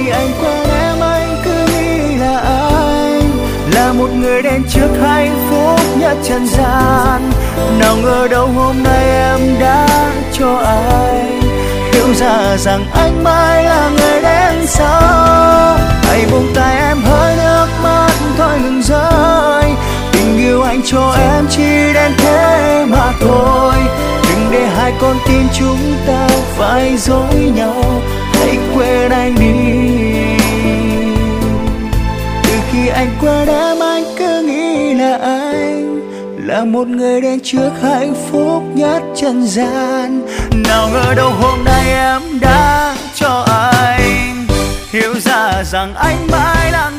khi anh quen em anh cứ nghĩ là anh là một người đến trước hạnh phúc nhất trần gian. Nào ngờ đâu hôm nay em đã cho anh hiểu ra rằng anh mãi là người đến sau. Hãy buông tay em hơi nước mắt thôi ngừng rơi, tình yêu anh cho em chỉ đến thế mà thôi. Đừng để hai con tim chúng ta phải dối nhau, hãy quên anh đi. Từ khi anh quen em anh cứ nghĩ là anh là một người đến trước hạnh phúc nhất trần gian. Nào ngờ đâu hôm nay em đã cho anh hiểu ra rằng anh mãi là